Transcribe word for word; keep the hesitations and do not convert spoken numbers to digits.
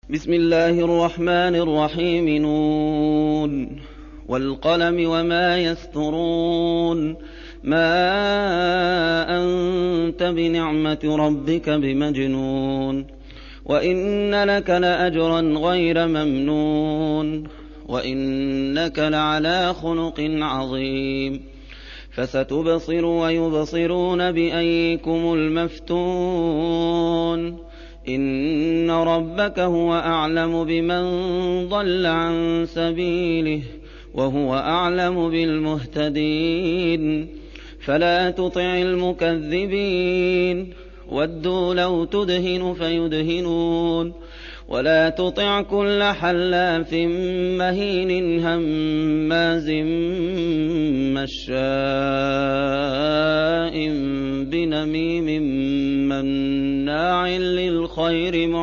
بسم الله الرحمن الرحيم نون والقلم وما يسطرون ما أنت بنعمة ربك بمجنون وإن لك لأجرا غير ممنون وإنك لعلى خلق عظيم فستبصر ويبصرون بأيكم المفتون إن ربك هو أعلم بمن ضل عن سبيله وهو أعلم بالمهتدين فلا تطع المكذبين ودوا لو تدهن فيدهنون ولا تطع كل حلاف مهين هماز مشاء بنميم مناع للخير